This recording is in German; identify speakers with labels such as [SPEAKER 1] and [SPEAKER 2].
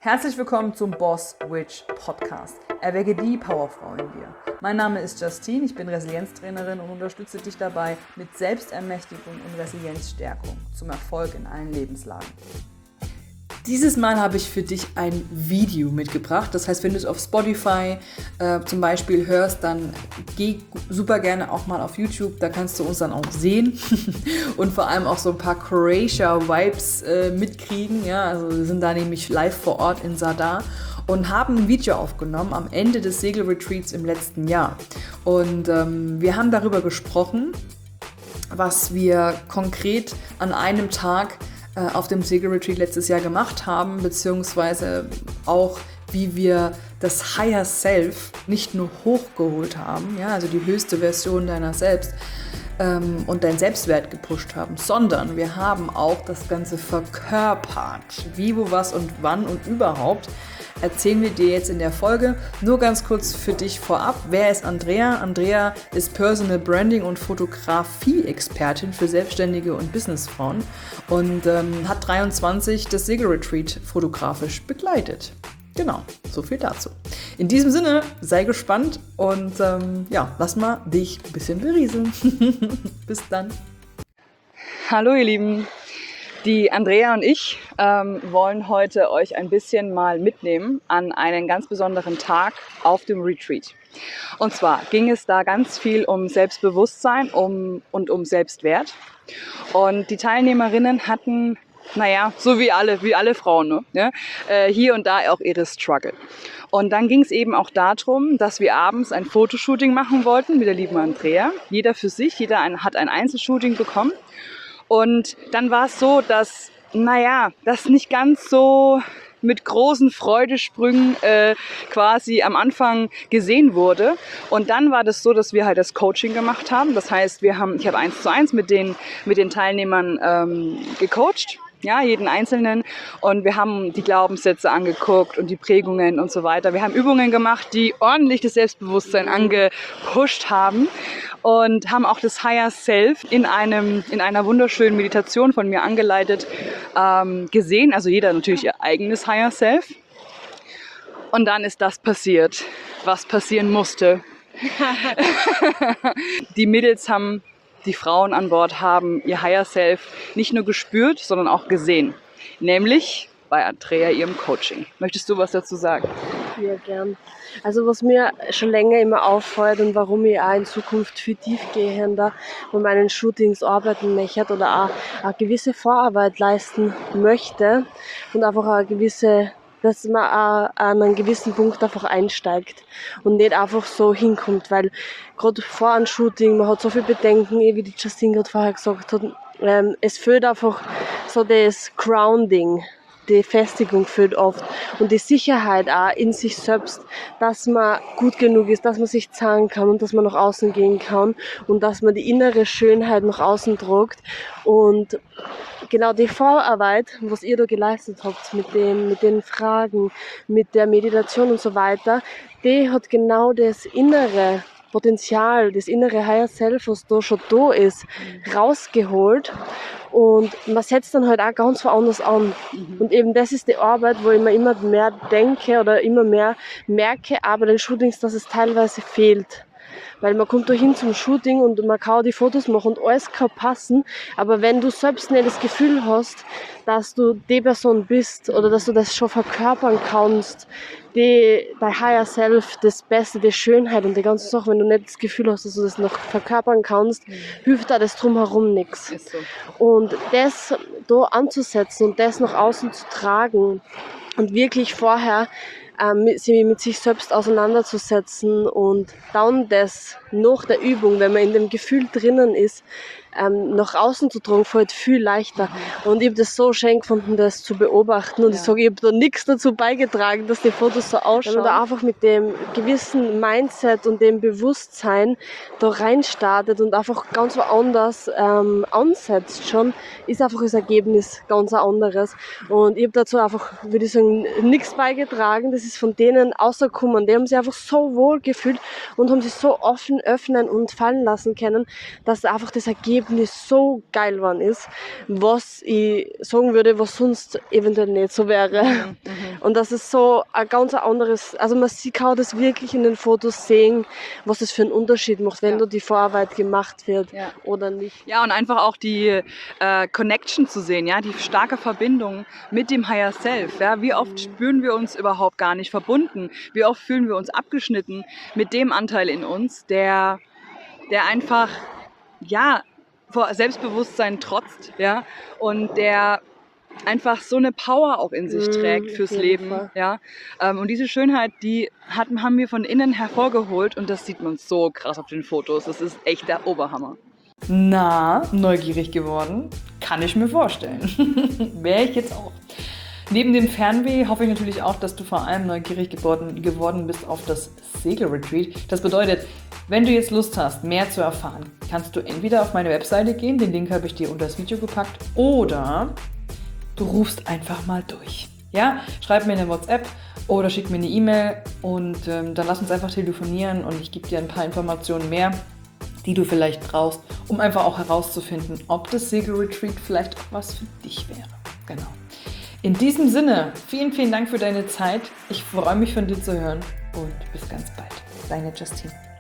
[SPEAKER 1] Herzlich willkommen zum Boss Witch Podcast. Erwecke die Powerfrau in dir. Mein Name ist Justine, ich bin Resilienztrainerin und unterstütze dich dabei mit Selbstermächtigung und Resilienzstärkung zum Erfolg in allen Lebenslagen. Dieses Mal habe ich für dich ein Video mitgebracht. Das heißt, wenn du es auf Spotify zum Beispiel hörst, dann geh super gerne auch mal auf YouTube. Da kannst du uns dann auch sehen und vor allem auch so ein paar Croatia-Vibes mitkriegen. Ja, also wir sind da nämlich live vor Ort in Zadar und haben ein Video aufgenommen am Ende des Segelretreats im letzten Jahr. Und wir haben darüber gesprochen, was wir konkret an einem Tag auf dem Segelretreat letztes Jahr gemacht haben, beziehungsweise auch, wie wir das Higher Self nicht nur hochgeholt haben, ja, also die höchste Version deiner selbst und deinen Selbstwert gepusht haben, sondern wir haben auch das Ganze verkörpert. Wie, wo, was und wann und überhaupt erzählen wir dir jetzt in der Folge. Nur ganz kurz für dich vorab. Wer ist Andrea? Andrea ist Personal Branding und Fotografie-Expertin für Selbstständige und Businessfrauen und hat 23 das Segelretreat fotografisch begleitet. Genau, so viel dazu. In diesem Sinne, sei gespannt und lass mal dich ein bisschen berieseln. Bis dann. Hallo ihr Lieben. Die Andrea und ich wollen heute euch ein bisschen mal mitnehmen an einen ganz besonderen Tag auf dem Retreat. Und zwar ging es da ganz viel um Selbstbewusstsein und um Selbstwert. Und die Teilnehmerinnen hatten, so wie alle Frauen, ne? Hier und da auch ihre Struggle. Und dann ging es eben auch darum, dass wir abends ein Fotoshooting machen wollten mit der lieben Andrea. Jeder für sich, hat ein Einzelshooting bekommen. Und dann war es so, dass, das nicht ganz so mit großen Freudesprüngen quasi am Anfang gesehen wurde. Und dann war das so, dass wir halt das Coaching gemacht haben. Das heißt, ich habe 1:1 mit den Teilnehmern gecoacht. Ja, jeden Einzelnen. Und wir haben die Glaubenssätze angeguckt und die Prägungen und so weiter. Wir haben Übungen gemacht, die ordentlich das Selbstbewusstsein angepusht haben und haben auch das Higher Self in einer wunderschönen Meditation von mir angeleitet gesehen. Also jeder natürlich ihr eigenes Higher Self. Und dann ist das passiert, was passieren musste. Die Frauen an Bord haben ihr Higher Self nicht nur gespürt, sondern auch gesehen. Nämlich bei Andrea ihrem Coaching. Möchtest du was dazu sagen?
[SPEAKER 2] Ja, gern. Also was mir schon länger immer auffällt und warum ich auch in Zukunft viel tiefgehender bei meinen Shootings arbeiten möchte oder auch eine gewisse Vorarbeit leisten möchte und einfach eine gewisse, dass man auch an einen gewissen Punkt einfach einsteigt und nicht einfach so hinkommt, weil gerade vor einem Shooting, man hat so viel Bedenken, wie die Justine gerade vorher gesagt hat, es fehlt einfach so das Grounding, die Festigung fehlt oft und die Sicherheit auch in sich selbst, dass man gut genug ist, dass man sich zeigen kann und dass man nach außen gehen kann und dass man die innere Schönheit nach außen trägt. Und genau die Vorarbeit, was ihr da geleistet habt mit den Fragen, mit der Meditation und so weiter, die hat genau das innere Potenzial, das innere Higher Self, was da schon da ist, rausgeholt. Und man setzt dann halt auch ganz woanders an. Und eben das ist die Arbeit, wo ich mir immer mehr denke oder immer mehr merke, aber den Shootings, dass es teilweise fehlt. Weil man kommt da hin zum Shooting und man kann auch die Fotos machen und alles kann passen. Aber wenn du selbst nicht das Gefühl hast, dass du die Person bist oder dass du das schon verkörpern kannst, dein Higher Self, das Beste, die Schönheit und die ganze Sache, wenn du nicht das Gefühl hast, dass du das noch verkörpern kannst, hilft da das drumherum nichts.
[SPEAKER 1] So.
[SPEAKER 2] Und das da anzusetzen und das nach außen zu tragen und wirklich vorher sich mit sich selbst auseinanderzusetzen und dann das nach der Übung, wenn man in dem Gefühl drinnen ist, nach außen zu tragen, fällt viel leichter. Und ich habe das so schön gefunden, das zu beobachten. Und ich sage, ich habe da nichts dazu beigetragen, dass die Fotos so ausschauen. Wenn man da einfach mit dem gewissen Mindset und dem Bewusstsein da reinstartet und einfach ganz woanders ansetzt schon, ist einfach das Ergebnis ganz anderes. Und ich habe dazu einfach, würde ich sagen, nichts beigetragen. Das ist von denen rausgekommen. Die haben sich einfach so wohl gefühlt und haben sich so offen öffnen und fallen lassen können, dass einfach das Ergebnis Erlebnis so geil geworden ist, was ich sagen würde, was sonst eventuell nicht so wäre. Und das ist so ein ganz anderes, also kann das wirklich in den Fotos sehen, was es für einen Unterschied macht, wenn da die Vorarbeit gemacht wird oder nicht.
[SPEAKER 1] Ja, und einfach auch die Connection zu sehen, ja, die starke Verbindung mit dem Higher Self. Ja? Wie oft spüren wir uns überhaupt gar nicht verbunden? Wie oft fühlen wir uns abgeschnitten mit dem Anteil in uns, der einfach, ja, vor Selbstbewusstsein trotzt, ja, und der einfach so eine Power auch in sich trägt fürs Leben, ja. Und diese Schönheit, die haben wir von innen hervorgeholt und das sieht man so krass auf den Fotos. Das ist echt der Oberhammer. Na, neugierig geworden? Kann ich mir vorstellen. Wäre ich jetzt auch. Neben dem Fernweh hoffe ich natürlich auch, dass du vor allem neugierig geworden bist auf das Segelretreat. Das bedeutet, wenn du jetzt Lust hast, mehr zu erfahren, kannst du entweder auf meine Webseite gehen, den Link habe ich dir unter das Video gepackt, oder du rufst einfach mal durch. Ja? Schreib mir eine WhatsApp oder schick mir eine E-Mail und dann lass uns einfach telefonieren und ich gebe dir ein paar Informationen mehr, die du vielleicht brauchst, um einfach auch herauszufinden, ob das Segelretreat vielleicht auch was für dich wäre. Genau. In diesem Sinne, vielen, vielen Dank für deine Zeit. Ich freue mich von dir zu hören und bis ganz bald. Deine Justine.